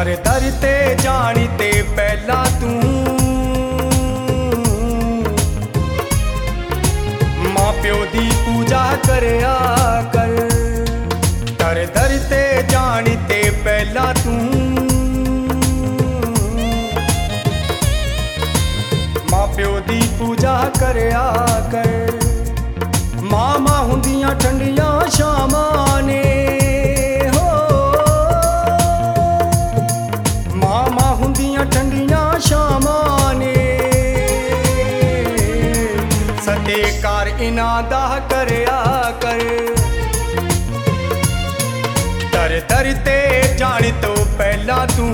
दर दर ते जानी ते पहला तू मां प्यो दी पूजा करया कर। दर दर ते जानी ते पहला तू मां प्यो दी पूजा करया कर। मामा हुंदियां ठंडियां शामां ने ठंडियां शामां ने सतेकार इना दा करया कर। दर दर ते जाने तो पहला तू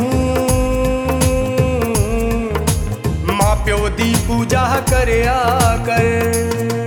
मां प्यो दी पूजा करया कर।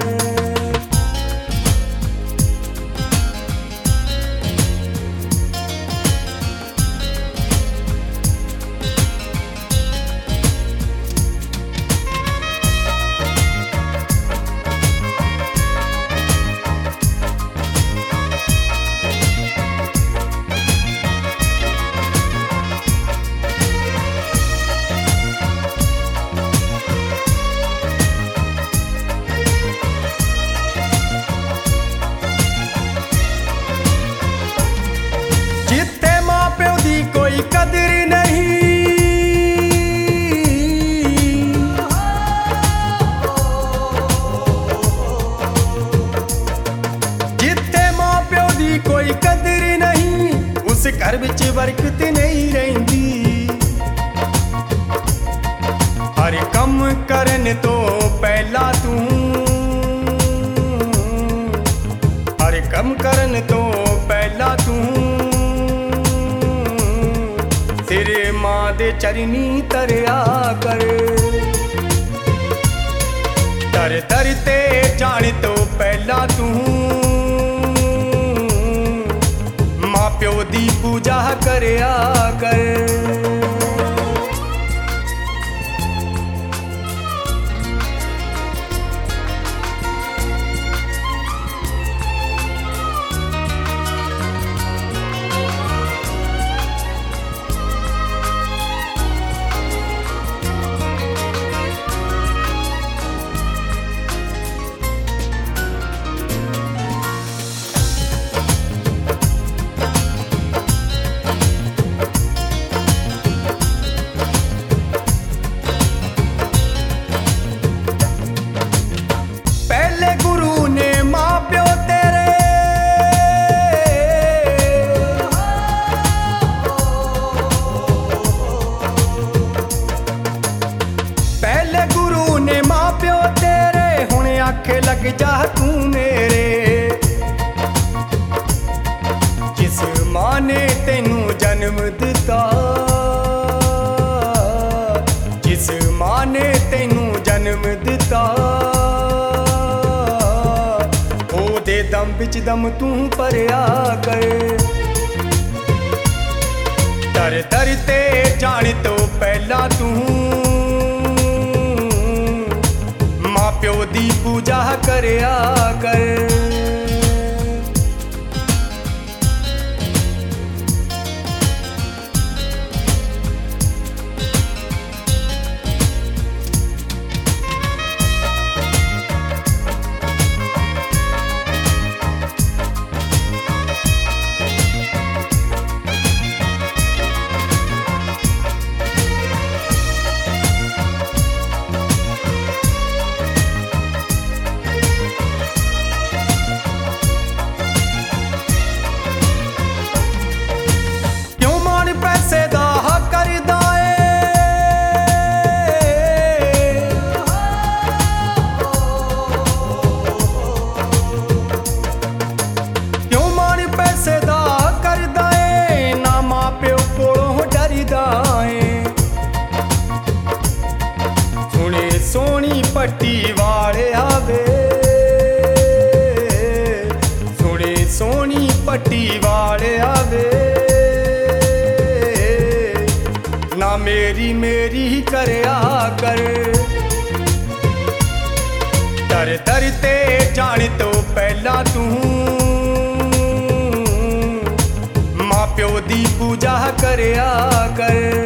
जिथे मां प्यो दी कोई कदर नहीं, जिथे मां प्यो दी कोई कदर नहीं उस घर विच बरकत नहीं रहिंदी। हर कम करन तो पहला तू हर कम करन तो पहला तू तेरे मां दे चरनी तरया कर। दर दर ते जाने तो पहला तू मां प्यो दी पूजा करया कर। आखे लग जा तू मेरे, जिस मां ने तेनू जन्म दिता, जिस मां ने तेनू जन्म दिता ओदे दम बिच दम तू भरया कर। दर दर ते जाने तो पहला तू मां प्यो दी पूजा करया कर। सोनी पट्टी वाले आवे सुने सोनी पट्टी वाले आवे ना मेरी मेरी ही करया कर। दर दर ते जाने तो पहला तू मां प्यो दी पूजा कर। करिया कर।